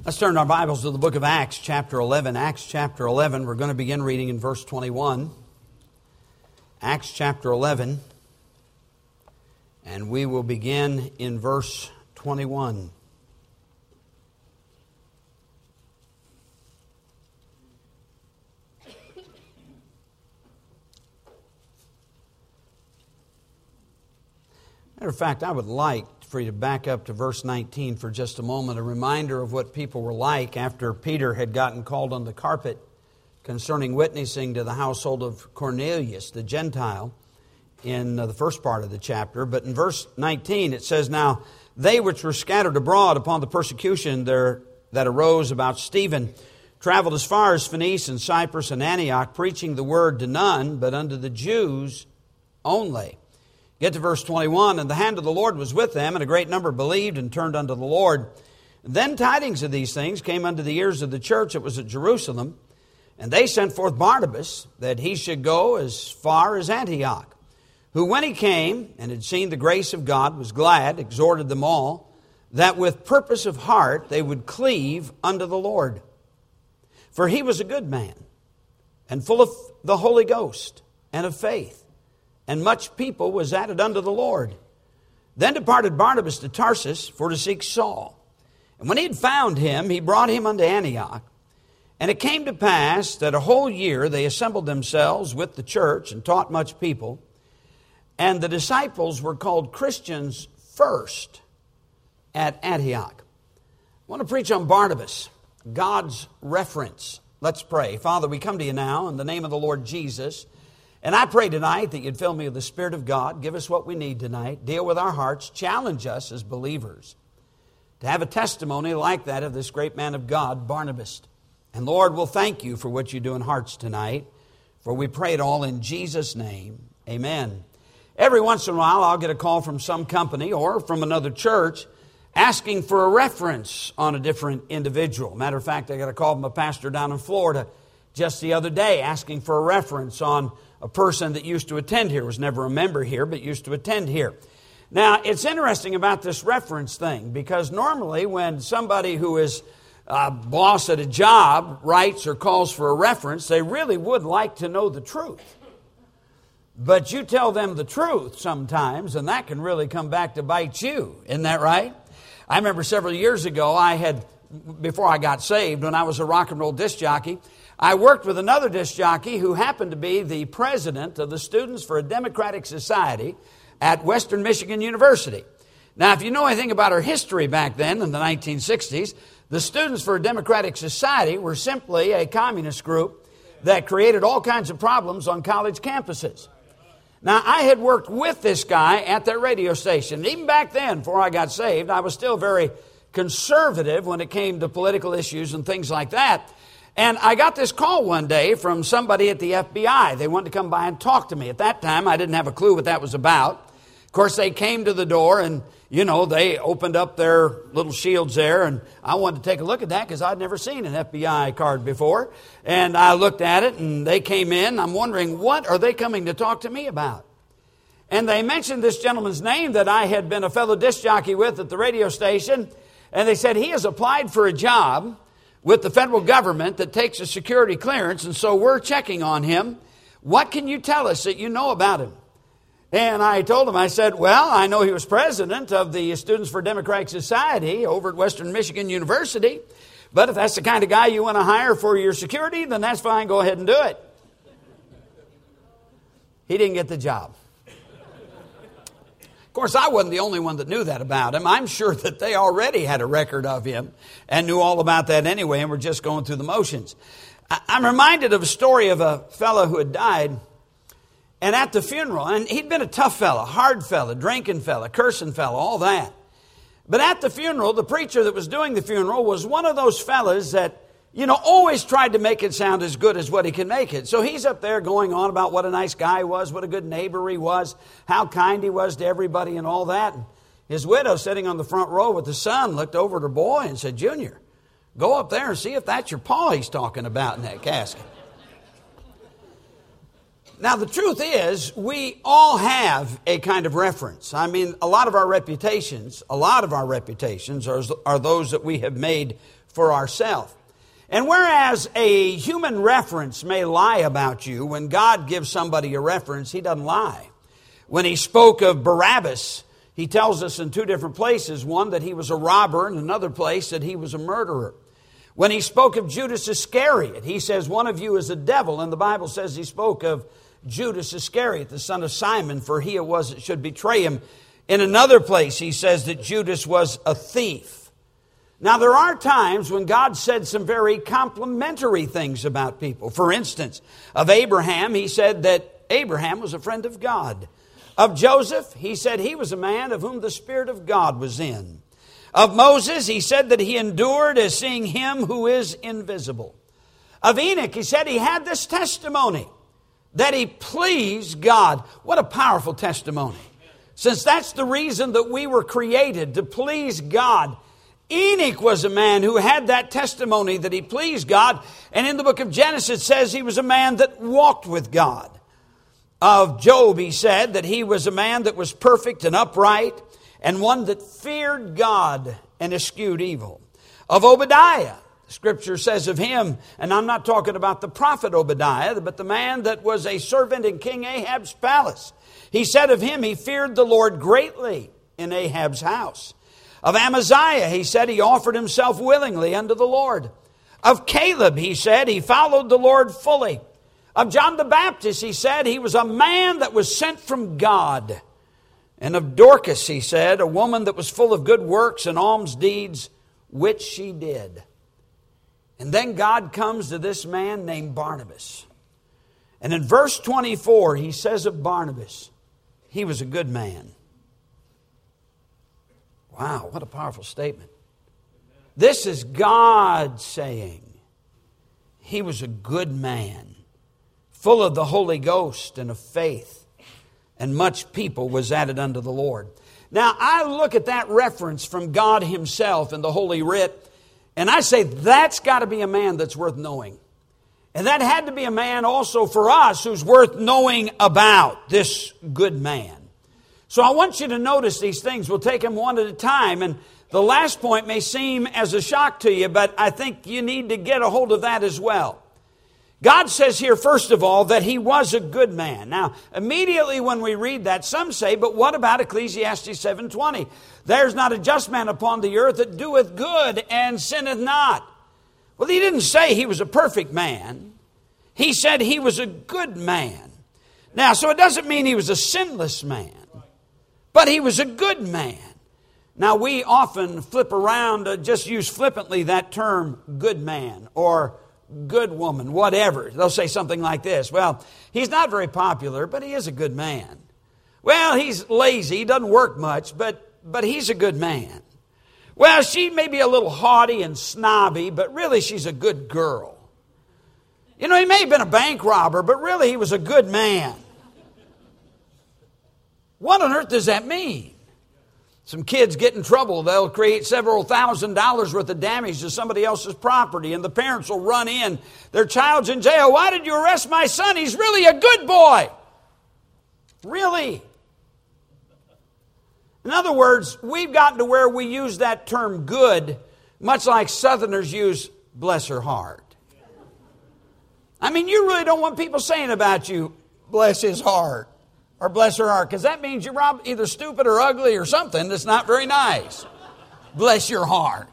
Let's turn our Bibles to the book of Acts, chapter 11. Acts chapter 11, we're going to begin reading in verse 21. Acts chapter 11, and we will begin in verse 21. Matter of fact, I would like for you to back up to verse 19 for just a moment, a reminder of what people were like after Peter had gotten called on the carpet concerning witnessing to the household of Cornelius, the Gentile, in the first part of the chapter. But in verse 19 it says, "Now they which were scattered abroad upon the persecution there that arose about Stephen traveled as far as Phoenice and Cyprus and Antioch, preaching the word to none, but unto the Jews only." Get to verse 21, "And the hand of the Lord was with them, and a great number believed and turned unto the Lord. Then tidings of these things came unto the ears of the church that was at Jerusalem, and they sent forth Barnabas, that he should go as far as Antioch, who when he came and had seen the grace of God was glad, exhorted them all, that with purpose of heart they would cleave unto the Lord. For he was a good man, and full of the Holy Ghost and of faith. And much people was added unto the Lord. Then departed Barnabas to Tarsus for to seek Saul. And when he had found him, he brought him unto Antioch. And it came to pass that a whole year they assembled themselves with the church and taught much people. And the disciples were called Christians first at Antioch." I want to preach on Barnabas, God's reference. Let's pray. Father, we come to you now in the name of the Lord Jesus. And I pray tonight that you'd fill me with the Spirit of God. Give us what we need tonight. Deal with our hearts. Challenge us as believers to have a testimony like that of this great man of God, Barnabas. And Lord, we'll thank you for what you do in hearts tonight. For we pray it all in Jesus' name. Amen. Every once in a while, I'll get a call from some company or from another church asking for a reference on a different individual. Matter of fact, I got a call from a pastor down in Florida just the other day asking for a reference on a person that used to attend here, was never a member here, but used to attend here. Now, it's interesting about this reference thing, because normally when somebody who is a boss at a job writes or calls for a reference, they really would like to know the truth. But you tell them the truth sometimes, and that can really come back to bite you. Isn't that right? I remember several years ago, before I got saved, when I was a rock and roll disc jockey, I worked with another disc jockey who happened to be the president of the Students for a Democratic Society at Western Michigan University. Now, if you know anything about our history back then in the 1960s, the Students for a Democratic Society were simply a communist group that created all kinds of problems on college campuses. Now, I had worked with this guy at that radio station. Even back then, before I got saved, I was still very conservative when it came to political issues and things like that. And I got this call one day from somebody at the FBI. They wanted to come by and talk to me. At that time, I didn't have a clue what that was about. Of course, they came to the door and, they opened up their little shields there. And I wanted to take a look at that because I'd never seen an FBI card before. And I looked at it and they came in. I'm wondering, what are they coming to talk to me about? And they mentioned this gentleman's name that I had been a fellow disc jockey with at the radio station. And they said he has applied for a job with the federal government that takes a security clearance, and so we're checking on him. What can you tell us that you know about him? And I told him, I said, well, I know he was president of the Students for Democratic Society over at Western Michigan University, but if that's the kind of guy you want to hire for your security, then that's fine, go ahead and do it. He didn't get the job. Of course, I wasn't the only one that knew that about him. I'm sure that they already had a record of him and knew all about that anyway, and were just going through the motions. I'm reminded of a story of a fellow who had died, and at the funeral, and he'd been a tough fellow, hard fellow, drinking fellow, cursing fellow, all that. But at the funeral, the preacher that was doing the funeral was one of those fellas that, always tried to make it sound as good as what he can make it. So he's up there going on about what a nice guy he was, what a good neighbor he was, how kind he was to everybody and all that. And his widow, sitting on the front row with the son, looked over at her boy and said, "Junior, go up there and see if that's your pa he's talking about in that casket." Now, the truth is, we all have a kind of reference. I mean, a lot of our reputations are those that we have made for ourselves. And whereas a human reference may lie about you, when God gives somebody a reference, He doesn't lie. When He spoke of Barabbas, He tells us in two different places, one that he was a robber and another place that he was a murderer. When He spoke of Judas Iscariot, He says, one of you is a devil. And the Bible says He spoke of Judas Iscariot, the son of Simon, for he it was that should betray Him. In another place, He says that Judas was a thief. Now, there are times when God said some very complimentary things about people. For instance, of Abraham, He said that Abraham was a friend of God. Of Joseph, He said he was a man of whom the Spirit of God was in. Of Moses, He said that he endured as seeing Him who is invisible. Of Enoch, He said he had this testimony, that he pleased God. What a powerful testimony. Since that's the reason that we were created, to please God. Enoch was a man who had that testimony that he pleased God. And in the book of Genesis it says he was a man that walked with God. Of Job, he said that he was a man that was perfect and upright and one that feared God and eschewed evil. Of Obadiah, the Scripture says of him, and I'm not talking about the prophet Obadiah, but the man that was a servant in King Ahab's palace. He said of him, he feared the Lord greatly in Ahab's house. Of Amaziah, he said he offered himself willingly unto the Lord. Of Caleb, he said he followed the Lord fully. Of John the Baptist, he said he was a man that was sent from God. And of Dorcas, he said, a woman that was full of good works and alms deeds, which she did. And then God comes to this man named Barnabas. And in verse 24, he says of Barnabas, he was a good man. Wow, what a powerful statement. This is God saying he was a good man, full of the Holy Ghost and of faith, and much people was added unto the Lord. Now, I look at that reference from God Himself in the Holy Writ, and I say that's got to be a man that's worth knowing. And that had to be a man also for us who's worth knowing about, this good man. So I want you to notice these things. We'll take them one at a time. And the last point may seem as a shock to you, but I think you need to get a hold of that as well. God says here, first of all, that he was a good man. Now, immediately when we read that, some say, but what about Ecclesiastes 7:20? There's not a just man upon the earth that doeth good and sinneth not. Well, he didn't say he was a perfect man. He said he was a good man. Now, so it doesn't mean he was a sinless man, but he was a good man. Now, we often flip around, just use flippantly that term, good man, or good woman, whatever. They'll say something like this. Well, he's not very popular, but he is a good man. Well, he's lazy, he doesn't work much, but he's a good man. Well, she may be a little haughty and snobby, but really she's a good girl. You know, he may have been a bank robber, but really he was a good man. What on earth does that mean? Some kids get in trouble. They'll create several $1,000s worth of damage to somebody else's property, and the parents will run in. Their child's in jail. Why did you arrest my son? He's really a good boy. Really? In other words, we've gotten to where we use that term good, much like Southerners use bless her heart. I mean, you really don't want people saying about you, bless his heart. Or bless her heart, because that means you're either stupid or ugly or something that's not very nice. Bless your heart.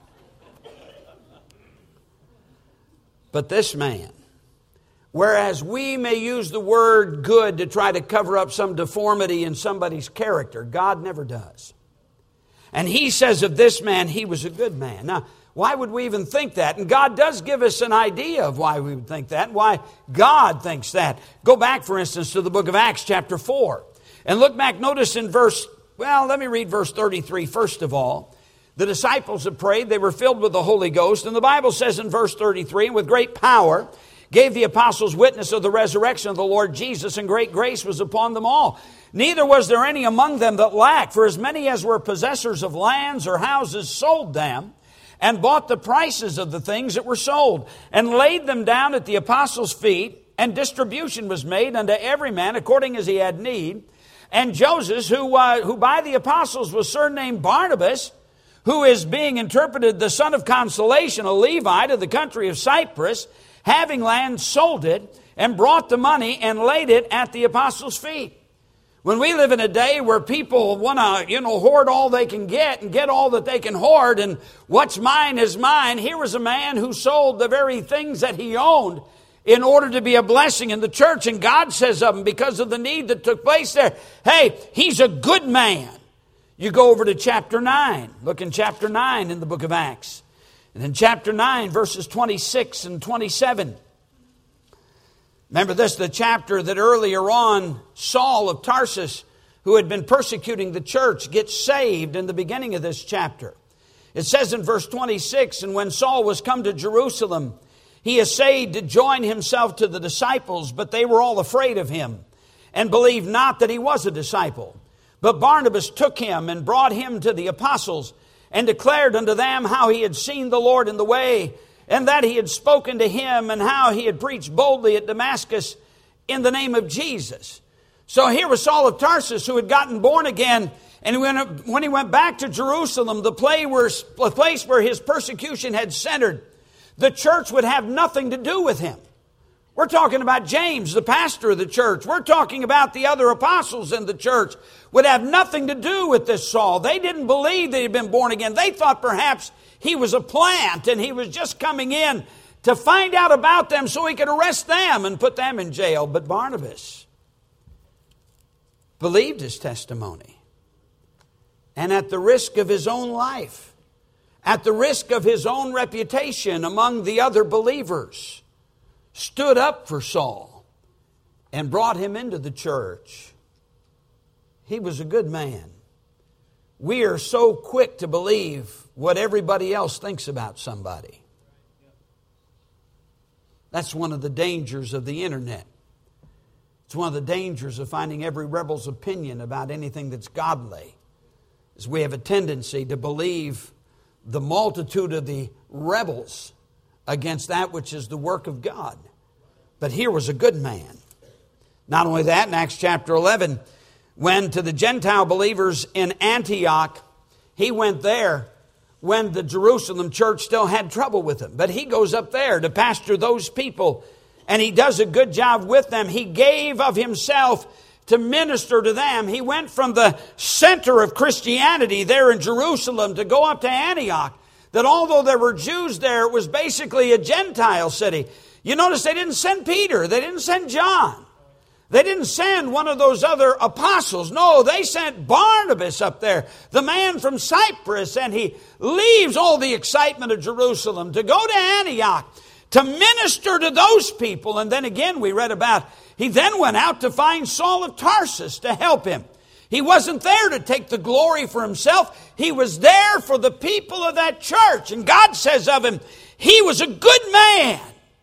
But this man, whereas we may use the word good to try to cover up some deformity in somebody's character, God never does. And he says of this man, he was a good man. Now, why would we even think that? And God does give us an idea of why we would think that, and why God thinks that. Go back, for instance, to the book of Acts chapter 4. And look back, notice in let me read verse 33 first of all. The disciples had prayed, they were filled with the Holy Ghost. And the Bible says in verse 33, and with great power gave the apostles witness of the resurrection of the Lord Jesus, and great grace was upon them all. Neither was there any among them that lacked, for as many as were possessors of lands or houses sold them, and bought the prices of the things that were sold, and laid them down at the apostles' feet, and distribution was made unto every man according as he had need. And Joseph, who by the apostles was surnamed Barnabas, who is being interpreted the son of consolation, a Levite of the country of Cyprus, having land, sold it, and brought the money and laid it at the apostles' feet. When we live in a day where people want to, hoard all they can get and get all that they can hoard, and what's mine is mine, here was a man who sold the very things that he owned in order to be a blessing in the church. And God says of him, because of the need that took place there, hey, he's a good man. You go over to chapter 9. Look in chapter 9 in the book of Acts. And in chapter 9, verses 26 and 27. Remember this, the chapter that earlier on, Saul of Tarsus, who had been persecuting the church, gets saved in the beginning of this chapter. It says in verse 26, and when Saul was come to Jerusalem, he essayed to join himself to the disciples, but they were all afraid of him, and believed not that he was a disciple. But Barnabas took him and brought him to the apostles, and declared unto them how he had seen the Lord in the way, and that he had spoken to him, and how he had preached boldly at Damascus in the name of Jesus. So here was Saul of Tarsus, who had gotten born again, and when he went back to Jerusalem, the place where his persecution had centered, the church would have nothing to do with him. We're talking about James, the pastor of the church. We're talking about the other apostles in the church. Would have nothing to do with this Saul. They didn't believe that he'd been born again. They thought perhaps he was a plant and he was just coming in to find out about them so he could arrest them and put them in jail. But Barnabas believed his testimony. And at the risk of his own life, at the risk of his own reputation among the other believers, stood up for Saul and brought him into the church. He was a good man. We are so quick to believe what everybody else thinks about somebody. That's one of the dangers of the internet. It's one of the dangers of finding every rebel's opinion about anything that's godly. Is we have a tendency to believe the multitude of the rebels against that which is the work of God. But here was a good man. Not only that, in Acts chapter 11, when to the Gentile believers in Antioch, he went there when the Jerusalem church still had trouble with him. But he goes up there to pastor those people, and he does a good job with them. He gave of himself to minister to them. He went from the center of Christianity there in Jerusalem to go up to Antioch, that although there were Jews there, it was basically a Gentile city. You notice they didn't send Peter. They didn't send John. They didn't send one of those other apostles. No, they sent Barnabas up there, the man from Cyprus, and he leaves all the excitement of Jerusalem to go to Antioch to minister to those people. And then again we read about, he then went out to find Saul of Tarsus to help him. He wasn't there to take the glory for himself. He was there for the people of that church. And God says of him, he was a good man.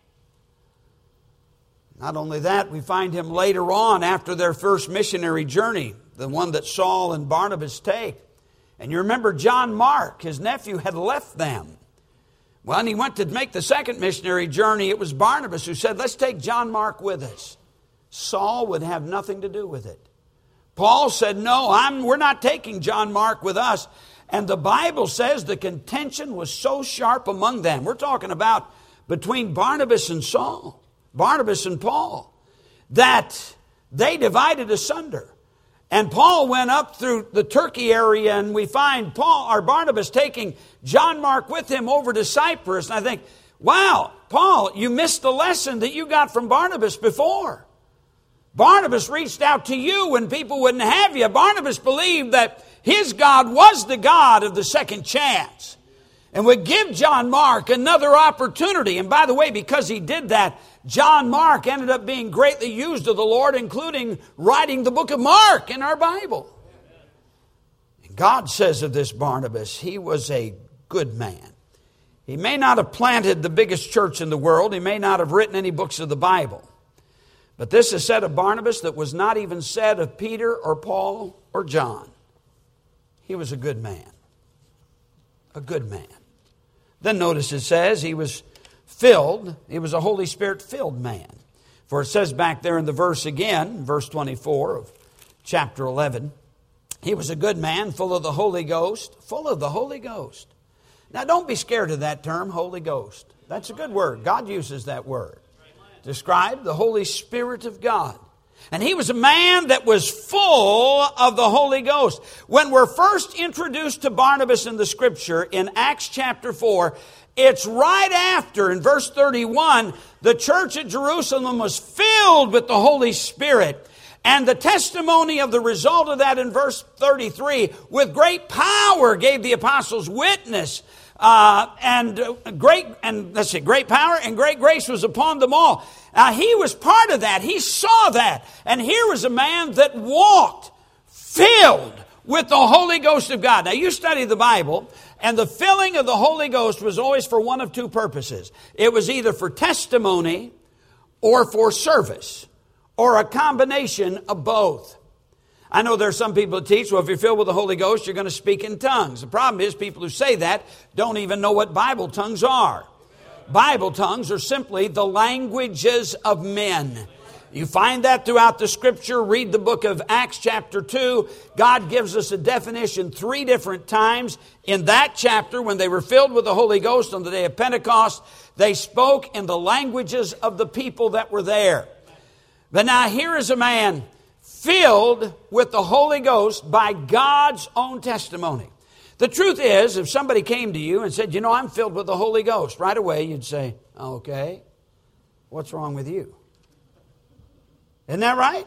Not only that, we find him later on after their first missionary journey, the one that Saul and Barnabas take. And you remember John Mark, his nephew, had left them. When he went to make the second missionary journey, it was Barnabas who said, let's take John Mark with us. Saul would have nothing to do with it. Paul said, no, we're not taking John Mark with us. And the Bible says the contention was so sharp among them. We're talking about between Barnabas and Saul. Barnabas and Paul, that they divided asunder. And Paul went up through the Turkey area, and we find Barnabas taking John Mark with him over to Cyprus. And I think, wow, Paul, you missed the lesson that you got from Barnabas before. Barnabas reached out to you when people wouldn't have you. Barnabas believed that his God was the God of the second chance and would give John Mark another opportunity. And by the way, because he did that, John Mark ended up being greatly used of the Lord, including writing the book of Mark in our Bible. And God says of this Barnabas, he was a good man. He may not have planted the biggest church in the world. He may not have written any books of the Bible. But this is said of Barnabas that was not even said of Peter or Paul or John. He was a good man. A good man. Then notice it says he was a Holy Spirit filled man. For it says back there in the verse again, verse 24 of chapter 11, he was a good man, full of the Holy Ghost. Full of the Holy Ghost. Now don't be scared of that term, Holy Ghost. That's a good word. God uses that word. Describe the Holy Spirit of God. And he was a man that was full of the Holy Ghost. When we're first introduced to Barnabas in the Scripture in Acts chapter 4, it's right after, in verse 31, the church at Jerusalem was filled with the Holy Spirit. And the testimony of the result of that in verse 33, with great power gave the apostles witness. Great power and great grace was upon them all. He was part of that. He saw that. And here was a man that walked filled with the Holy Ghost of God. Now you study the Bible, and the filling of the Holy Ghost was always for one of two purposes. It was either for testimony or for service, or a combination of both. I know there are some people that teach, well, if you're filled with the Holy Ghost, you're going to speak in tongues. The problem is people who say that don't even know what Bible tongues are. Bible tongues are simply the languages of men. You find that throughout the Scripture. Read the book of Acts chapter 2. God gives us a definition 3 different times. In that chapter, when they were filled with the Holy Ghost on the day of Pentecost, they spoke in the languages of the people that were there. But now here is a man filled with the Holy Ghost by God's own testimony. The truth is, if somebody came to you and said, I'm filled with the Holy Ghost, right away you'd say, okay, what's wrong with you? Isn't that right?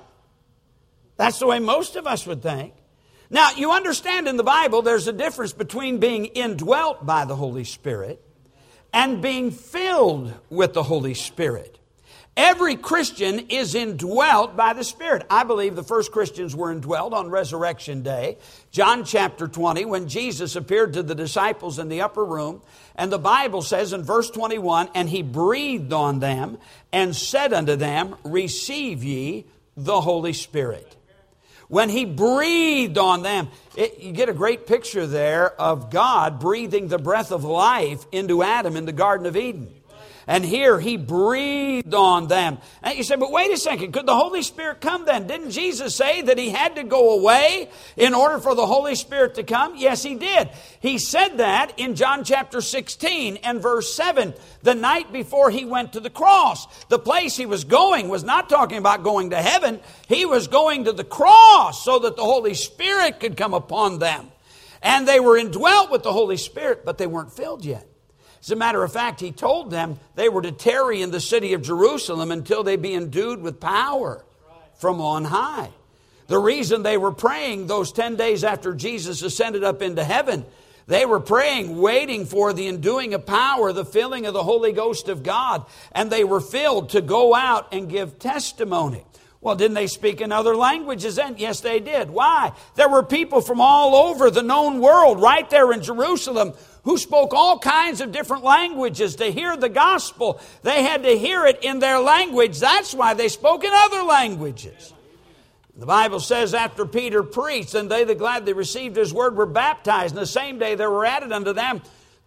That's the way most of us would think. Now, you understand in the Bible there's a difference between being indwelt by the Holy Spirit and being filled with the Holy Spirit. Every Christian is indwelt by the Spirit. I believe the first Christians were indwelt on Resurrection Day. John chapter 20, when Jesus appeared to the disciples in the upper room, and the Bible says in verse 21, and he breathed on them and said unto them, receive ye the Holy Spirit. When he breathed on them, you get a great picture there of God breathing the breath of life into Adam in the Garden of Eden. And here he breathed on them. And you say, but wait a second, could the Holy Spirit come then? Didn't Jesus say that he had to go away in order for the Holy Spirit to come? Yes, he did. He said that in John chapter 16 and verse 7, the night before he went to the cross. The place he was going was not talking about going to heaven. He was going to the cross so that the Holy Spirit could come upon them. And they were indwelt with the Holy Spirit, but they weren't filled yet. As a matter of fact, he told them they were to tarry in the city of Jerusalem until they be endued with power from on high. The reason they were praying those 10 days after Jesus ascended up into heaven, they were praying, waiting for the enduing of power, the filling of the Holy Ghost of God. And they were filled to go out and give testimony. Well, didn't they speak in other languages then? Yes, they did. Why? There were people from all over the known world right there in Jerusalem who spoke all kinds of different languages to hear the gospel. They had to hear it in their language. That's why they spoke in other languages. The Bible says after Peter preached, and they that gladly received his word were baptized. And the same day there were added unto them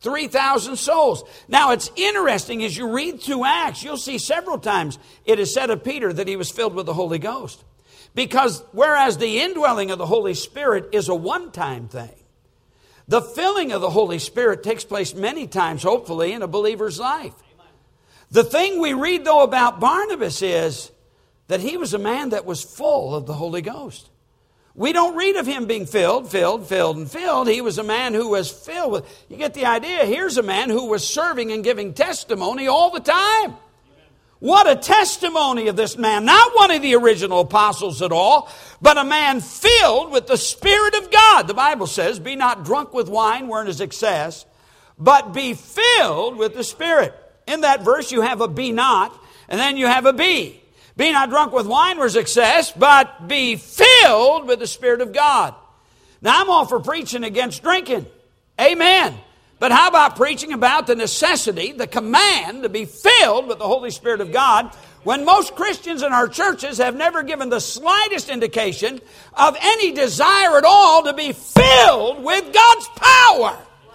3,000 souls. Now it's interesting, as you read through Acts, you'll see several times it is said of Peter that he was filled with the Holy Ghost. Because whereas the indwelling of the Holy Spirit is a one-time thing, the filling of the Holy Spirit takes place many times, hopefully, in a believer's life. The thing we read, though, about Barnabas is that he was a man that was full of the Holy Ghost. We don't read of him being filled. He was a man who was filled with... You get the idea? Here's a man who was serving and giving testimony all the time. What a testimony of this man. Not one of the original apostles at all, but a man filled with the Spirit of God. The Bible says, be not drunk with wine wherein is excess, but be filled with the Spirit. In that verse you have a be not, and then you have a be. Be not drunk with wine where is excess, but be filled with the Spirit of God. Now I'm all for preaching against drinking. Amen. But how about preaching about the necessity, the command to be filled with the Holy Spirit of God, when most Christians in our churches have never given the slightest indication of any desire at all to be filled with God's power?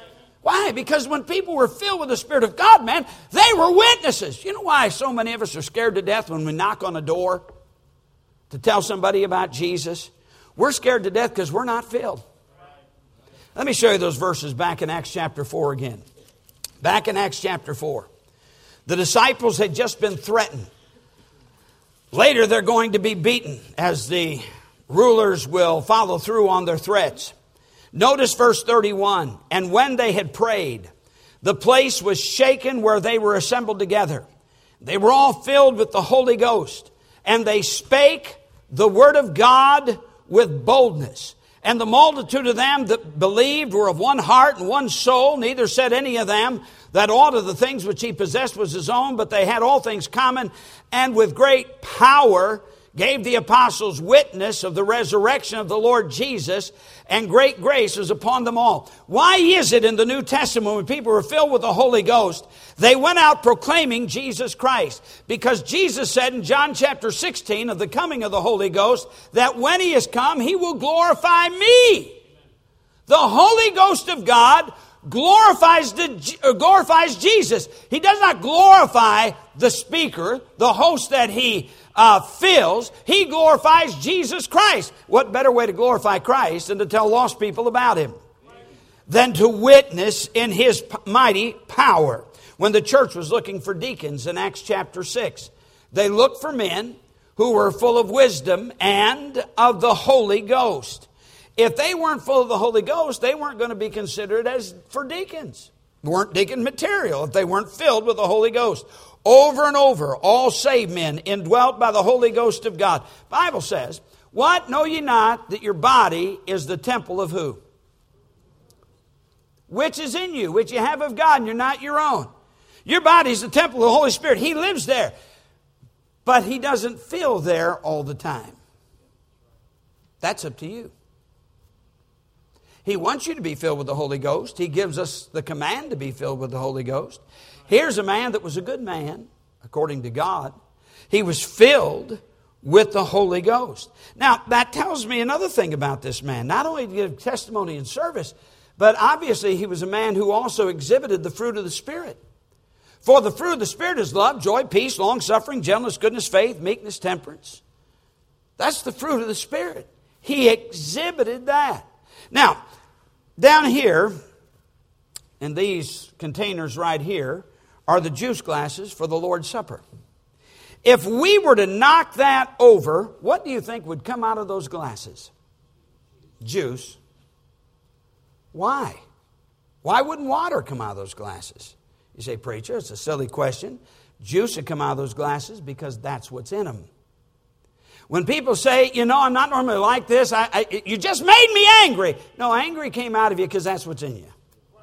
Why? Because when people were filled with the Spirit of God, man, they were witnesses. You know why so many of us are scared to death when we knock on a door to tell somebody about Jesus? We're scared to death because we're not filled. Let me show you those verses back in Acts chapter 4 again. Back in Acts chapter 4. The disciples had just been threatened. Later they're going to be beaten as the rulers will follow through on their threats. Notice verse 31. And when they had prayed, the place was shaken where they were assembled together. They were all filled with the Holy Ghost. And they spake the word of God with boldness. And the multitude of them that believed were of one heart and one soul. Neither said any of them that aught of the things which he possessed was his own, but they had all things common. And with great power gave the apostles witness of the resurrection of the Lord Jesus, and great grace was upon them all. Why is it in the New Testament when people were filled with the Holy Ghost, they went out proclaiming Jesus Christ? Because Jesus said in John chapter 16 of the coming of the Holy Ghost, that when he is come, he will glorify me. The Holy Ghost of God glorifies Jesus. He does not glorify the speaker, the host that he fills. He glorifies Jesus Christ. What better way to glorify Christ than to tell lost people about him? Than to witness in his mighty power. When the church was looking for deacons in Acts chapter 6, they looked for men who were full of wisdom and of the Holy Ghost. If they weren't full of the Holy Ghost, they weren't going to be considered as for deacons. They weren't deacon material if they weren't filled with the Holy Ghost. Over and over, all saved men indwelt by the Holy Ghost of God. Bible says, what? Know ye not that your body is the temple of who? Which is in you, which you have of God, and you're not your own. Your body is the temple of the Holy Spirit. He lives there. But he doesn't fill there all the time. That's up to you. He wants you to be filled with the Holy Ghost. He gives us the command to be filled with the Holy Ghost. Here's a man that was a good man, according to God. He was filled with the Holy Ghost. Now, that tells me another thing about this man. Not only to give testimony and service, but obviously he was a man who also exhibited the fruit of the Spirit. For the fruit of the Spirit is love, joy, peace, long-suffering, gentleness, goodness, faith, meekness, temperance. That's the fruit of the Spirit. He exhibited that. Now, down here, in these containers right here, are the juice glasses for the Lord's Supper. If we were to knock that over, what do you think would come out of those glasses? Juice. Why? Why wouldn't water come out of those glasses? You say, preacher, it's a silly question. Juice would come out of those glasses because that's what's in them. When people say, you know, I'm not normally like this, you just made me angry. No, angry came out of you because that's what's in you.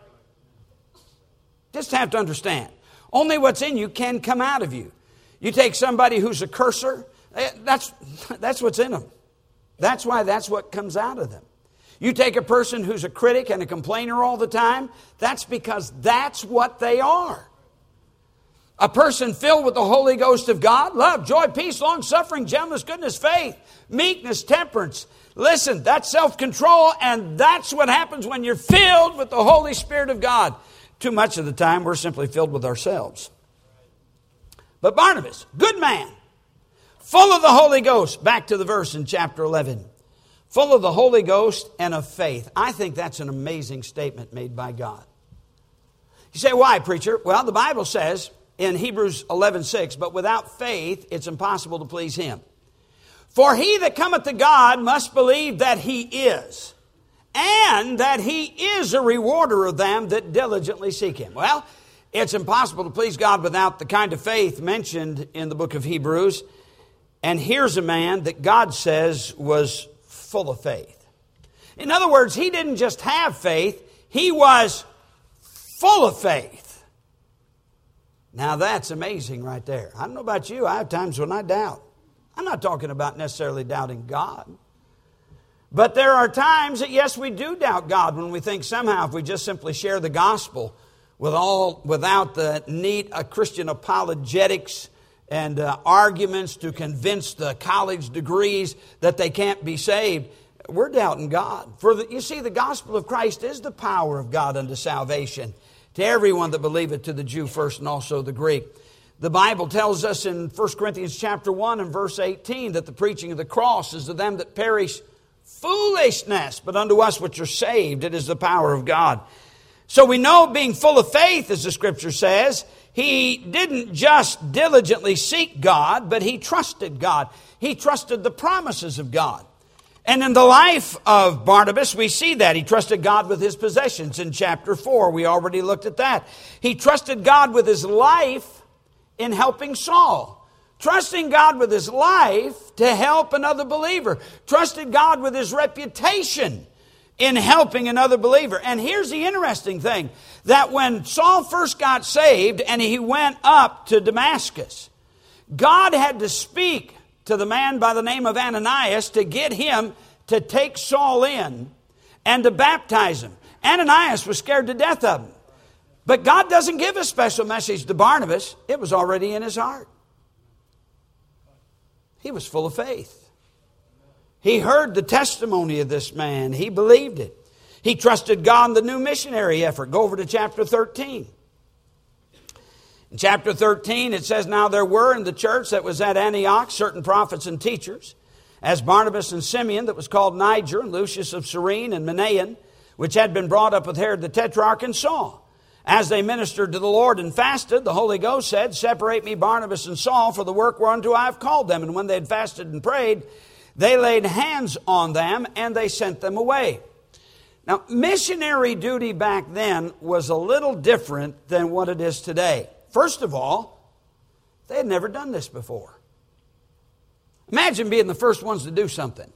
Just have to understand. Only what's in you can come out of you. You take somebody who's a cursor, that's what's in them. That's why that's what comes out of them. You take a person who's a critic and a complainer all the time, that's because that's what they are. A person filled with the Holy Ghost of God, love, joy, peace, long-suffering, gentleness, goodness, faith, meekness, temperance. Listen, that's self-control, and that's what happens when you're filled with the Holy Spirit of God. Too much of the time, we're simply filled with ourselves. But Barnabas, good man, full of the Holy Ghost. Back to the verse in chapter 11. Full of the Holy Ghost and of faith. I think that's an amazing statement made by God. You say, why, preacher? Well, the Bible says in Hebrews 11:6, but without faith it's impossible to please Him. For he that cometh to God must believe that He is, and that He is a rewarder of them that diligently seek Him. Well, it's impossible to please God without the kind of faith mentioned in the book of Hebrews. And here's a man that God says was full of faith. In other words, he didn't just have faith, he was full of faith. Now that's amazing right there. I don't know about you, I have times when I doubt. I'm not talking about necessarily doubting God. But there are times that, yes, we do doubt God when we think somehow if we just simply share the gospel without the neat Christian apologetics and arguments to convince the college degrees that they can't be saved, we're doubting God. You see, the gospel of Christ is the power of God unto salvation to everyone that believeth, to the Jew first and also the Greek. The Bible tells us in 1 Corinthians chapter 1 and verse 18 that the preaching of the cross is to them that perish foolishness, but unto us which are saved it is the power of God. So we know, being full of faith, as the Scripture says, he didn't just diligently seek God, but he trusted God. He trusted the promises of God. And in the life of Barnabas, we see that. He trusted God with his possessions in chapter 4. We already looked at that. He trusted God with his life in helping Saul. Trusting God with his life to help another believer. Trusted God with his reputation in helping another believer. And here's the interesting thing, that when Saul first got saved and he went up to Damascus, God had to speak to the man by the name of Ananias to get him to take Saul in and to baptize him. Ananias was scared to death of him. But God doesn't give a special message to Barnabas. It was already in his heart. He was full of faith. He heard the testimony of this man. He believed it. He trusted God in the new missionary effort. Go over to chapter 13. In chapter 13, it says, Now there were in the church that was at Antioch certain prophets and teachers, as Barnabas and Simeon, that was called Niger, and Lucius of Cyrene, and Manaen, which had been brought up with Herod the Tetrarch, and Saul. As they ministered to the Lord and fasted, the Holy Ghost said, Separate me Barnabas and Saul for the work whereunto I have called them. And when they had fasted and prayed, they laid hands on them and they sent them away. Now, missionary duty back then was a little different than what it is today. First of all, they had never done this before. Imagine being the first ones to do something.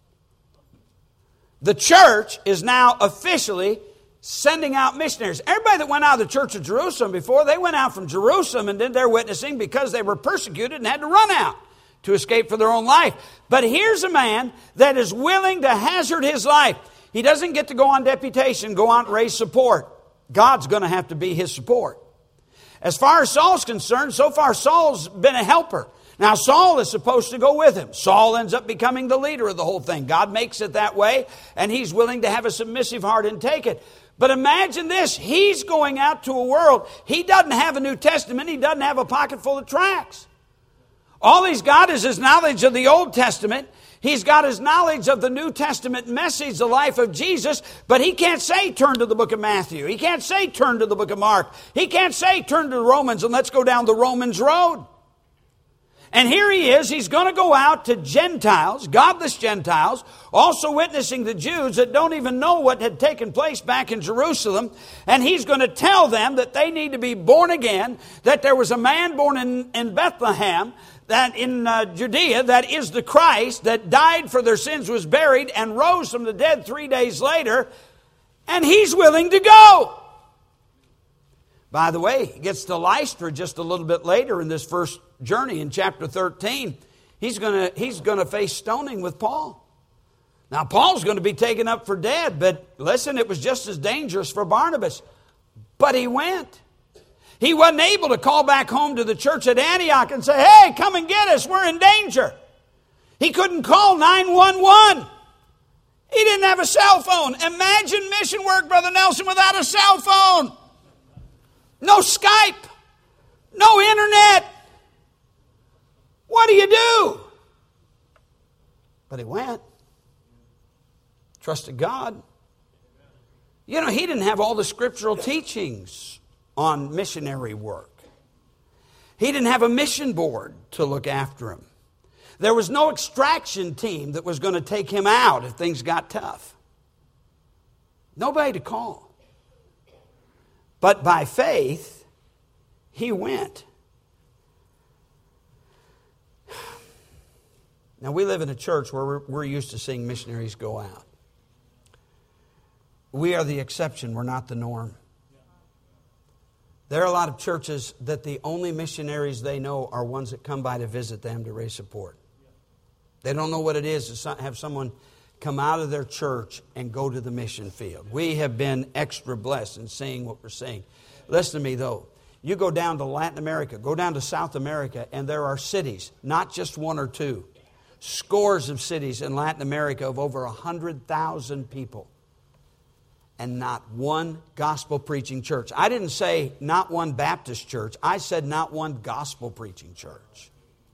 The church is now officially sending out missionaries. Everybody that went out of the church of Jerusalem before, they went out from Jerusalem and did their witnessing because they were persecuted and had to run out to escape for their own life. But here's a man that is willing to hazard his life. He doesn't get to go on deputation, go out and raise support. God's going to have to be his support. As far as Saul's concerned, so far Saul's been a helper. Now Saul is supposed to go with him. Saul ends up becoming the leader of the whole thing. God makes it that way, and he's willing to have a submissive heart and take it. But imagine this, he's going out to a world. He doesn't have a New Testament. He doesn't have a pocket full of tracts. All he's got is his knowledge of the Old Testament. He's got his knowledge of the New Testament message, the life of Jesus, but he can't say turn to the book of Matthew. He can't say turn to the book of Mark. He can't say turn to Romans and let's go down the Romans road. And here he is, he's going to go out to Gentiles, godless Gentiles, also witnessing the Jews that don't even know what had taken place back in Jerusalem. And he's going to tell them that they need to be born again, that there was a man born in Bethlehem, that in Judea, that is the Christ, that died for their sins, was buried, and rose from the dead 3 days later. And he's willing to go. By the way, he gets to Lystra just a little bit later in this first journey in chapter 13. He's going to face stoning with Paul. Now, Paul's going to be taken up for dead, but listen, it was just as dangerous for Barnabas. But he went. He wasn't able to call back home to the church at Antioch and say, hey, come and get us, we're in danger. He couldn't call 911. He didn't have a cell phone. Imagine mission work, Brother Nelson, without a cell phone. No Skype. No internet. What do you do? But he went. Trusted God. You know, he didn't have all the scriptural teachings on missionary work. He didn't have a mission board to look after him. There was no extraction team that was going to take him out if things got tough. Nobody to call. But by faith, he went. Now, we live in a church where we're used to seeing missionaries go out. We are the exception. We're not the norm. There are a lot of churches that the only missionaries they know are ones that come by to visit them to raise support. They don't know what it is to have someone come out of their church and go to the mission field. We have been extra blessed in seeing what we're seeing. Listen to me, though. You go down to Latin America, go down to South America, and there are cities, not just one or two. scores of cities in Latin America of over 100,000 people. And not one gospel preaching church. I didn't say not one Baptist church. I said not one gospel preaching church.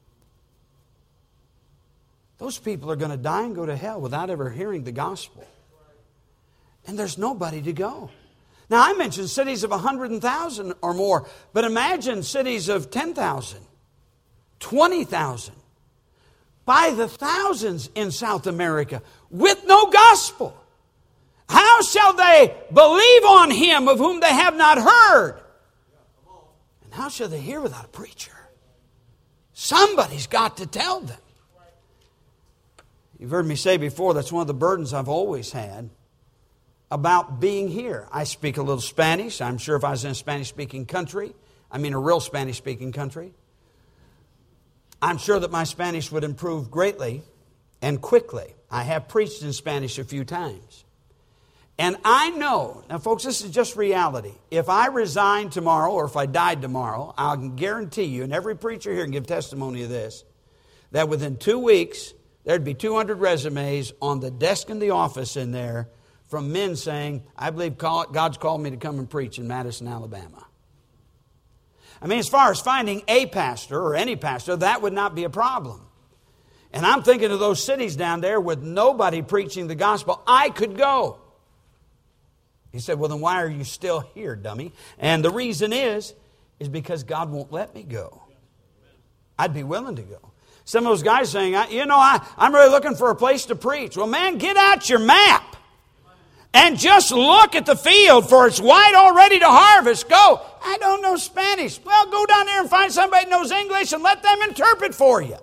Those people are going to die and go to hell without ever hearing the gospel. And there's nobody to go. Now, I mentioned cities of 100,000 or more, but imagine cities of 10,000, 20,000, by the thousands in South America with no gospel. How shall they believe on Him of whom they have not heard? And how shall they hear without a preacher? Somebody's got to tell them. You've heard me say before, that's one of the burdens I've always had about being here. I speak a little Spanish. I'm sure if I was in a Spanish-speaking country, a real Spanish-speaking country, I'm sure that my Spanish would improve greatly and quickly. I have preached in Spanish a few times. And I know, now folks, this is just reality. If I resign tomorrow or if I died tomorrow, I can guarantee you, and every preacher here can give testimony of this, that within 2 weeks, there'd be 200 resumes on the desk in the office in there from men saying, I believe God's called me to come and preach in Madison, Alabama. As far as finding a pastor or any pastor, that would not be a problem. And I'm thinking of those cities down there with nobody preaching the gospel. I could go. He said, well, then why are you still here, dummy? And the reason is because God won't let me go. I'd be willing to go. Some of those guys saying, I'm really looking for a place to preach. Well, man, get out your map and just look at the field, for it's white already to harvest. Go. I don't know Spanish. Well, go down there and find somebody who knows English and let them interpret for you.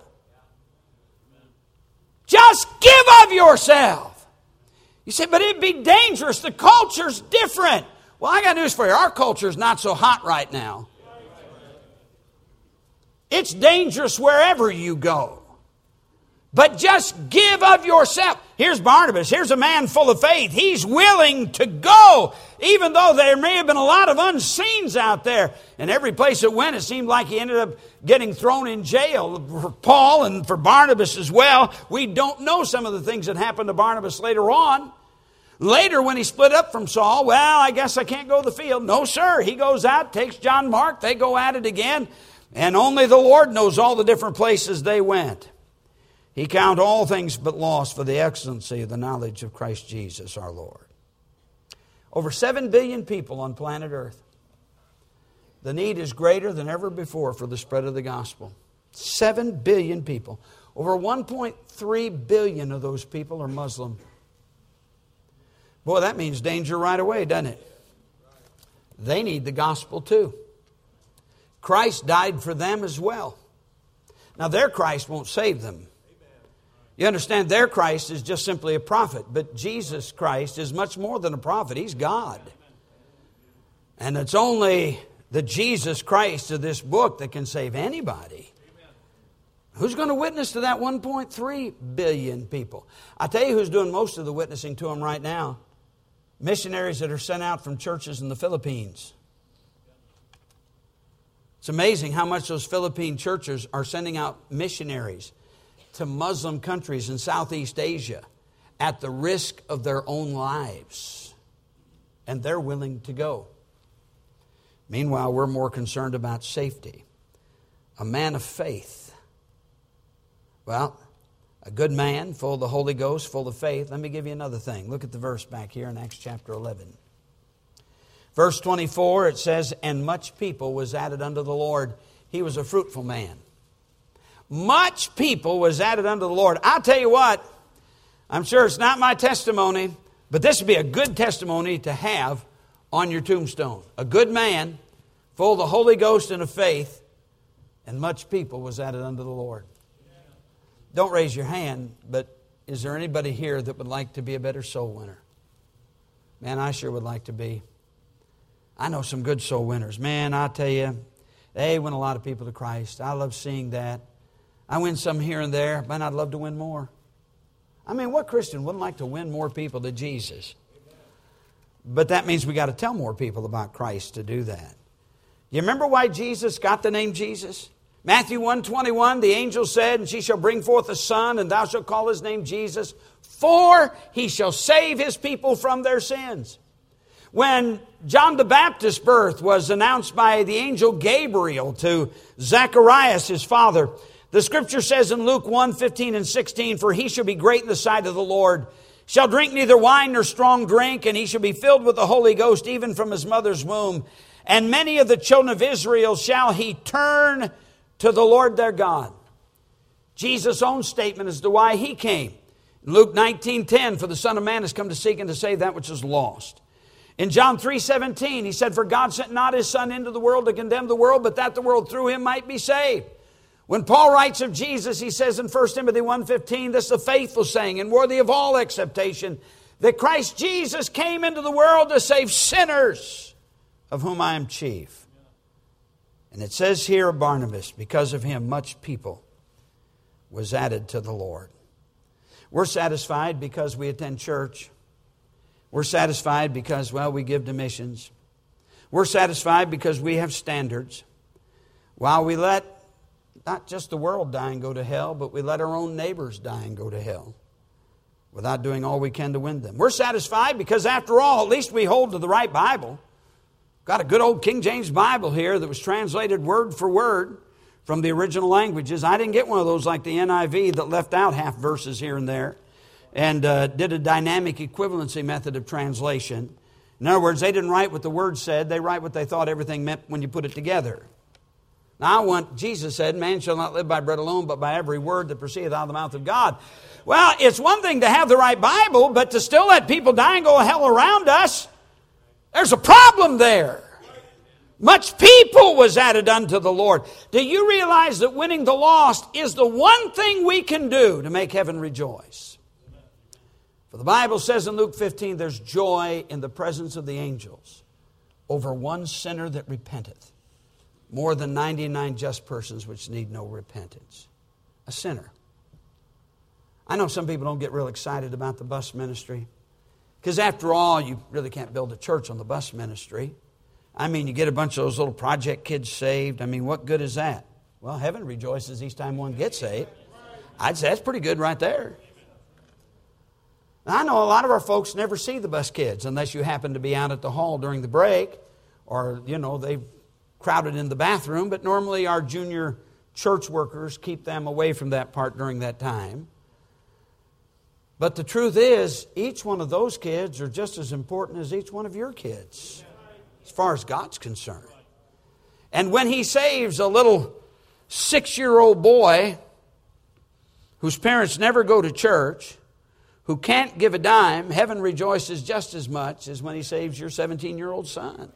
Just give of yourself. You say, but it'd be dangerous. The culture's different. Well, I got news for you. Our culture's not so hot right now. It's dangerous wherever you go. But just give of yourself. Here's Barnabas. Here's a man full of faith. He's willing to go, even though there may have been a lot of unseens out there. And every place it went, it seemed like he ended up getting thrown in jail. For Paul and for Barnabas as well. We don't know some of the things that happened to Barnabas later on. Later, when he split up from Saul, well, I guess I can't go to the field. No, sir. He goes out, takes John Mark. They go at it again. And only the Lord knows all the different places they went. He count all things but loss for the excellency of the knowledge of Christ Jesus our Lord. Over 7 billion people on planet Earth. The need is greater than ever before for the spread of the gospel. 7 billion people. Over 1.3 billion of those people are Muslim. Boy, that means danger right away, doesn't it? They need the gospel too. Christ died for them as well. Now, their Christ won't save them. You understand, their Christ is just simply a prophet. But Jesus Christ is much more than a prophet. He's God. And it's only the Jesus Christ of this book that can save anybody. Who's going to witness to that 1.3 billion people? I tell you who's doing most of the witnessing to them right now. Missionaries that are sent out from churches in the Philippines. It's amazing how much those Philippine churches are sending out missionaries to Muslim countries in Southeast Asia at the risk of their own lives. And they're willing to go. Meanwhile, we're more concerned about safety. A man of faith. Well, a good man, full of the Holy Ghost, full of faith. Let me give you another thing. Look at the verse back here in Acts chapter 11. Verse 24, it says, and much people was added unto the Lord. He was a fruitful man. Much people was added unto the Lord. I'll tell you what, I'm sure it's not my testimony, but this would be a good testimony to have on your tombstone. A good man, full of the Holy Ghost and of faith, and much people was added unto the Lord. Don't raise your hand, but is there anybody here that would like to be a better soul winner? Man, I sure would like to be. I know some good soul winners. Man, I tell you, they win a lot of people to Christ. I love seeing that. I win some here and there, but I'd love to win more. What Christian wouldn't like to win more people to Jesus? But that means we got to tell more people about Christ to do that. You remember why Jesus got the name Jesus? Matthew 1:21, the angel said, and she shall bring forth a son, and thou shalt call his name Jesus, for he shall save his people from their sins. When John the Baptist's birth was announced by the angel Gabriel to Zacharias, his father, the scripture says in Luke 1:15 and 16, for he shall be great in the sight of the Lord, shall drink neither wine nor strong drink, and he shall be filled with the Holy Ghost even from his mother's womb. And many of the children of Israel shall he turn to the Lord their God. Jesus' own statement as to why he came. In Luke 19:10, for the Son of Man has come to seek and to save that which is lost. In John 3:17, he said, for God sent not his Son into the world to condemn the world, but that the world through him might be saved. When Paul writes of Jesus, he says in 1 Timothy 1:15, this is a faithful saying and worthy of all acceptation, that Christ Jesus came into the world to save sinners, of whom I am chief. And it says here of Barnabas, because of him, much people was added to the Lord. We're satisfied because we attend church. We're satisfied because, well, we give to missions. We're satisfied because we have standards. While we let not just the world die and go to hell, but we let our own neighbors die and go to hell without doing all we can to win them. We're satisfied because, after all, at least we hold to the right Bible. Got a good old King James Bible here that was translated word for word from the original languages. I didn't get one of those like the NIV that left out half verses here and there and did a dynamic equivalency method of translation. In other words, they didn't write what the word said. They write what they thought everything meant when you put it together. Now, Jesus said, man shall not live by bread alone, but by every word that proceedeth out of the mouth of God. Well, it's one thing to have the right Bible, but to still let people die and go to hell around us, there's a problem there. Much people was added unto the Lord. Do you realize that winning the lost is the one thing we can do to make heaven rejoice? For the Bible says in Luke 15, there's joy in the presence of the angels over one sinner that repenteth, more than 99 just persons which need no repentance. A sinner. I know some people don't get real excited about the bus ministry, because after all, you really can't build a church on the bus ministry. I mean, you get a bunch of those little project kids saved. I mean, what good is that? Well, heaven rejoices each time one gets saved. I'd say that's pretty good right there. Now, I know a lot of our folks never see the bus kids unless you happen to be out at the hall during the break, or, they've crowded in the bathroom. But normally our junior church workers keep them away from that part during that time. But the truth is, each one of those kids are just as important as each one of your kids, as far as God's concerned. And when He saves a little 6-year-old boy whose parents never go to church, who can't give a dime, heaven rejoices just as much as when He saves your 17-year-old son.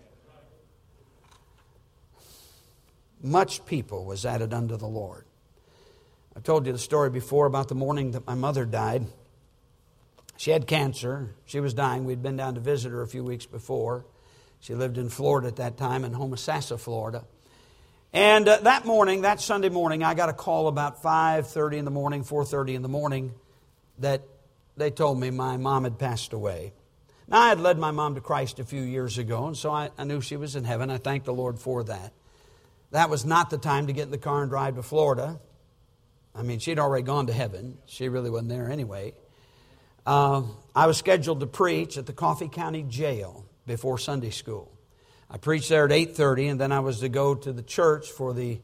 Much people was added unto the Lord. I've told you the story before about the morning that my mother died. She had cancer. She was dying. We'd been down to visit her a few weeks before. She lived in Florida at that time, in Homosassa, Florida. And that morning, that Sunday morning, I got a call about 5:30 in the morning, 4:30 in the morning, that they told me my mom had passed away. Now, I had led my mom to Christ a few years ago, and so I knew she was in heaven. I thanked the Lord for that. That was not the time to get in the car and drive to Florida. I mean, she'd already gone to heaven. She really wasn't there anyway. I was scheduled to preach at the Coffee County Jail before Sunday school. I preached there at 8:30, and then I was to go to the church for the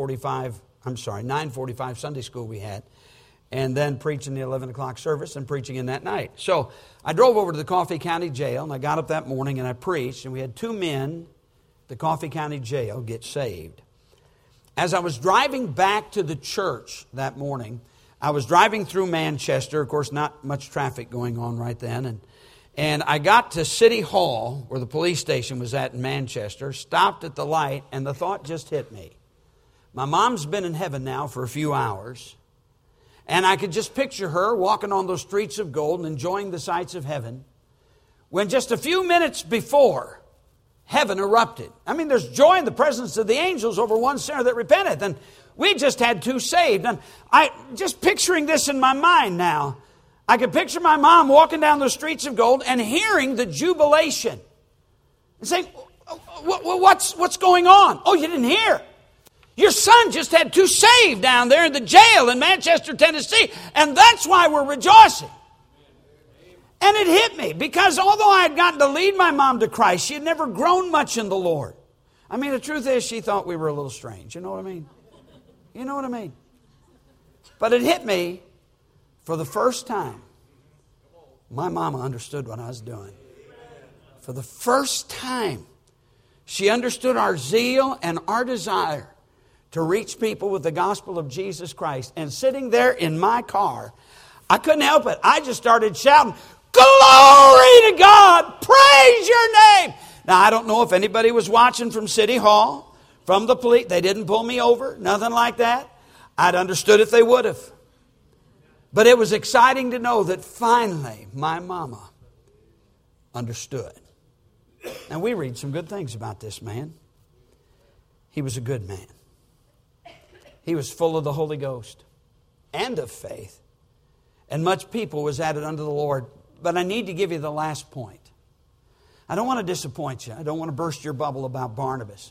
9:45 Sunday school we had, and then preach in the 11 o'clock service and preaching in that night. So I drove over to the Coffee County Jail, and I got up that morning and I preached, and we had 2 men at the Coffee County Jail get saved. As I was driving back to the church that morning, I was driving through Manchester. Of course, not much traffic going on right then. And I got to City Hall, where the police station was at in Manchester, stopped at the light, and the thought just hit me. My mom's been in heaven now for a few hours, and I could just picture her walking on those streets of gold and enjoying the sights of heaven, when just a few minutes before, heaven erupted. I mean, there's joy in the presence of the angels over one sinner that repenteth. And we just had 2 saved. And I just picturing this in my mind now. I could picture my mom walking down the streets of gold and hearing the jubilation. And saying, what's going on? Oh, you didn't hear. Your son just had 2 saved down there in the jail in Manchester, Tennessee, and that's why we're rejoicing. And it hit me, because although I had gotten to lead my mom to Christ, she had never grown much in the Lord. I mean, the truth is, she thought we were a little strange. You know what I mean? You know what I mean? But it hit me, for the first time, my mama understood what I was doing. For the first time, she understood our zeal and our desire to reach people with the gospel of Jesus Christ. And sitting there in my car, I couldn't help it. I just started shouting, "Glory to God! Praise your name!" Now, I don't know if anybody was watching from City Hall, from the police. They didn't pull me over, nothing like that. I'd understood if they would have. But it was exciting to know that finally my mama understood. And we read some good things about this man. He was a good man. He was full of the Holy Ghost and of faith. And much people was added unto the Lord. But I need to give you the last point. I don't want to disappoint you. I don't want to burst your bubble about Barnabas.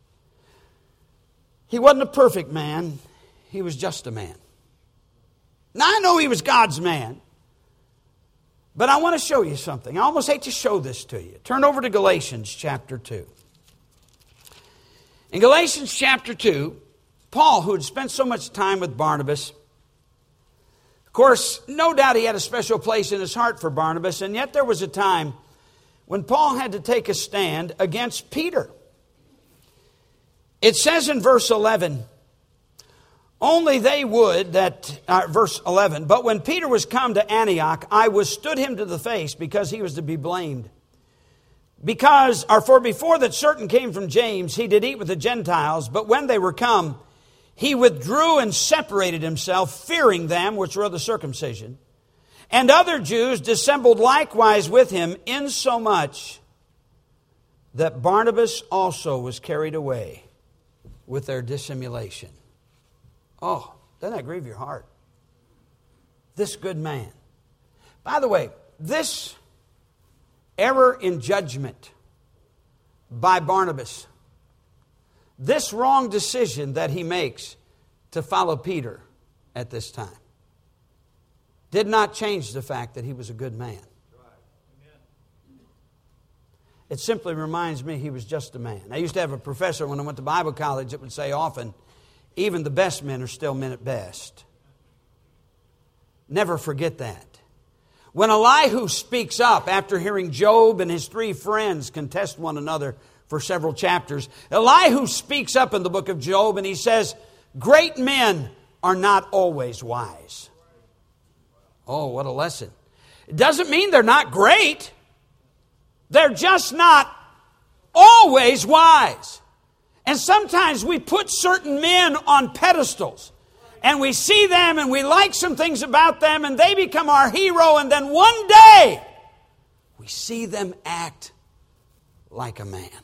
He wasn't a perfect man. He was just a man. Now, I know he was God's man. But I want to show you something. I almost hate to show this to you. Turn over to Galatians chapter 2. In Galatians chapter 2, Paul, who had spent so much time with Barnabas, of course, no doubt he had a special place in his heart for Barnabas, and yet there was a time when Paul had to take a stand against Peter. It says in verse 11, only they would that, verse 11, but when Peter was come to Antioch, I withstood him to the face because he was to be blamed. For before that certain came from James, he did eat with the Gentiles, but when they were come, he withdrew and separated himself, fearing them which were of the circumcision. And other Jews dissembled likewise with him, insomuch that Barnabas also was carried away with their dissimulation. Oh, doesn't that grieve your heart? This good man. By the way, this error in judgment by Barnabas, this wrong decision that he makes to follow Peter at this time, did not change the fact that he was a good man. It simply reminds me he was just a man. I used to have a professor when I went to Bible college that would say often, even the best men are still men at best. Never forget that. When Elihu speaks up after hearing Job and his 3 friends contest one another for several chapters, Elihu speaks up in the book of Job and he says, great men are not always wise. Oh, what a lesson. It doesn't mean they're not great. They're just not always wise. And sometimes we put certain men on pedestals. And we see them and we like some things about them and they become our hero. And then one day we see them act like a man.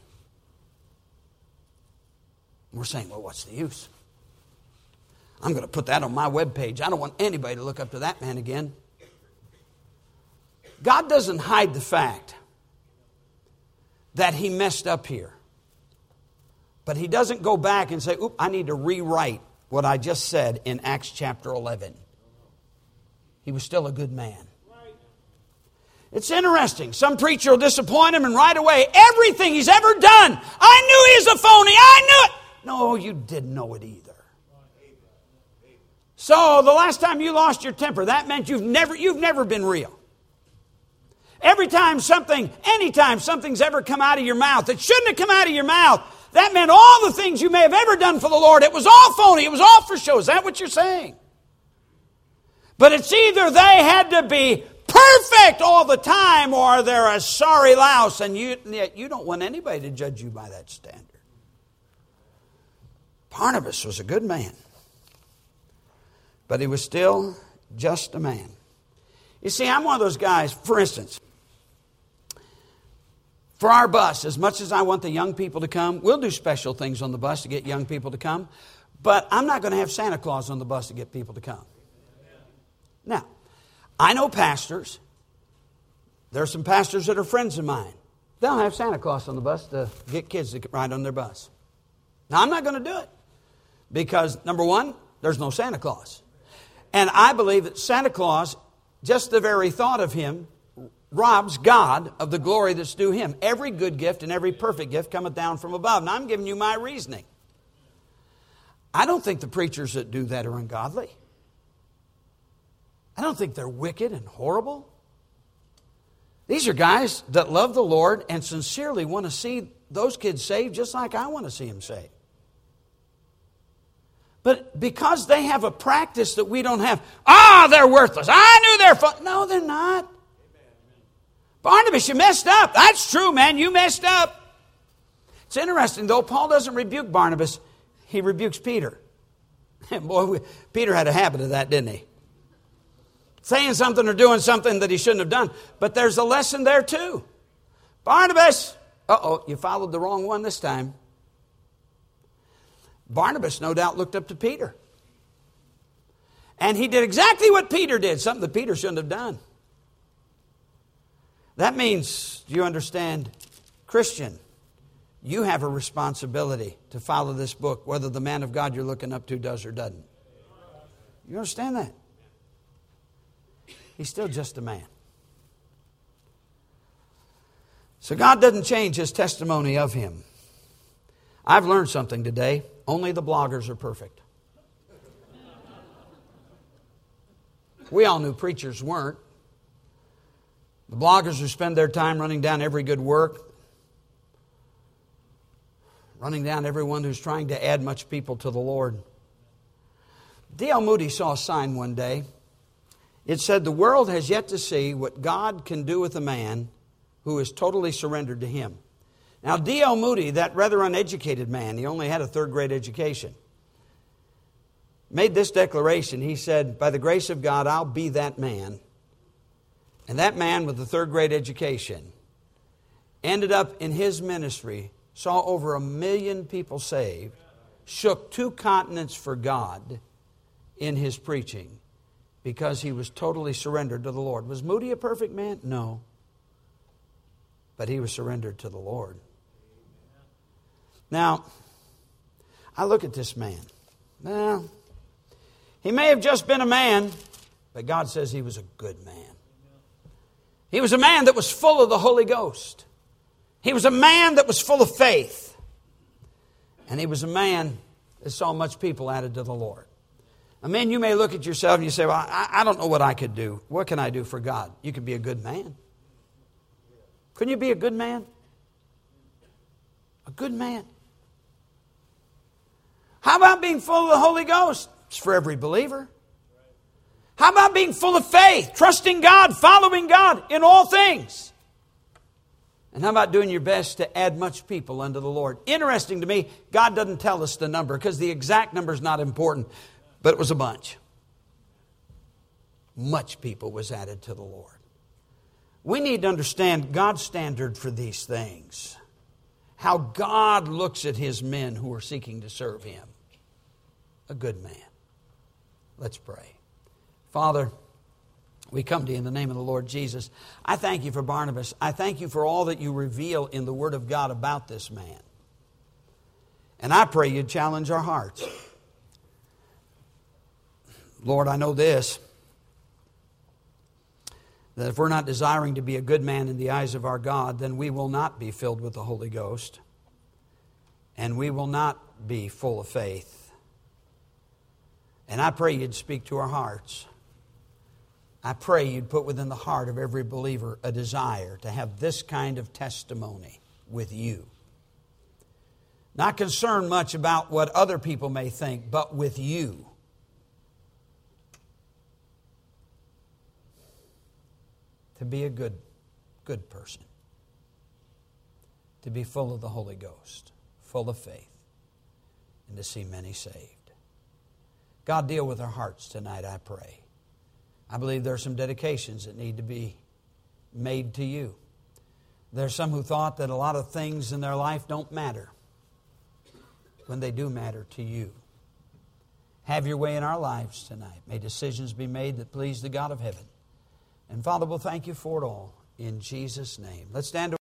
We're saying, well, what's the use? I'm going to put that on my webpage. I don't want anybody to look up to that man again. God doesn't hide the fact that he messed up here. But he doesn't go back and say, oop, I need to rewrite what I just said in Acts chapter 11. He was still a good man. It's interesting. Some preacher will disappoint him and right away, everything he's ever done, I knew he was a phony. I knew it. No, you didn't know it either. So the last time you lost your temper, that meant you've never been real. Anytime something's ever come out of your mouth that shouldn't have come out of your mouth, that meant all the things you may have ever done for the Lord, it was all phony, it was all for show. Is that what you're saying? But it's either they had to be perfect all the time or they're a sorry louse, and yet you don't want anybody to judge you by that standard. Barnabas was a good man, but he was still just a man. You see, I'm one of those guys, for instance, for our bus, as much as I want the young people to come, we'll do special things on the bus to get young people to come, but I'm not going to have Santa Claus on the bus to get people to come. Now, I know pastors. There are some pastors that are friends of mine. They'll have Santa Claus on the bus to get kids to ride on their bus. Now, I'm not going to do it. Because, number one, there's no Santa Claus. And I believe that Santa Claus, just the very thought of him, robs God of the glory that's due him. Every good gift and every perfect gift cometh down from above. Now I'm giving you my reasoning. I don't think the preachers that do that are ungodly. I don't think they're wicked and horrible. These are guys that love the Lord and sincerely want to see those kids saved just like I want to see them saved. But because they have a practice that we don't have, they're worthless. I knew they're fun. No, they're not. Barnabas, you messed up. That's true, man. You messed up. It's interesting, though. Paul doesn't rebuke Barnabas. He rebukes Peter. And boy, Peter had a habit of that, didn't he? Saying something or doing something that he shouldn't have done. But there's a lesson there, too. Barnabas, you followed the wrong one this time. Barnabas, no doubt, looked up to Peter. And he did exactly what Peter did, something that Peter shouldn't have done. That means, do you understand, Christian, you have a responsibility to follow this book, whether the man of God you're looking up to does or doesn't. You understand that? He's still just a man. So God doesn't change His testimony of him. I've learned something today. Only the bloggers are perfect. We all knew preachers weren't. The bloggers who spend their time running down every good work, running down everyone who's trying to add much people to the Lord. D.L. Moody saw a sign one day. It said, the world has yet to see what God can do with a man who is totally surrendered to Him. Now, D.L. Moody, that rather uneducated man, he only had a third-grade education, made this declaration. He said, by the grace of God, I'll be that man. And that man with the third-grade education ended up in his ministry, saw over 1 million people saved, shook 2 continents for God in his preaching because he was totally surrendered to the Lord. Was Moody a perfect man? No. But he was surrendered to the Lord. Now, I look at this man. Well, he may have just been a man, but God says he was a good man. He was a man that was full of the Holy Ghost. He was a man that was full of faith. And he was a man that saw much people added to the Lord. I mean, you may look at yourself and you say, well, I don't know what I could do. What can I do for God? You could be a good man. Couldn't you be a good man? A good man. How about being full of the Holy Ghost? It's for every believer. How about being full of faith, trusting God, following God in all things? And how about doing your best to add much people unto the Lord? Interesting to me, God doesn't tell us the number because the exact number is not important, but it was a bunch. Much people was added to the Lord. We need to understand God's standard for these things. How God looks at His men who are seeking to serve Him. A good man. Let's pray. Father, we come to You in the name of the Lord Jesus. I thank You for Barnabas. I thank You for all that You reveal in the Word of God about this man. And I pray You'd challenge our hearts. Lord, I know this, that if we're not desiring to be a good man in the eyes of our God, then we will not be filled with the Holy Ghost, and we will not be full of faith. And I pray You'd speak to our hearts. I pray You'd put within the heart of every believer a desire to have this kind of testimony with You. Not concerned much about what other people may think, but with You. To be a good person. To be full of the Holy Ghost, full of faith, and to see many saved. God, deal with our hearts tonight, I pray. I believe there are some dedications that need to be made to You. There are some who thought that a lot of things in their life don't matter when they do matter to You. Have Your way in our lives tonight. May decisions be made that please the God of heaven. And Father, we'll thank You for it all in Jesus' name. Let's stand to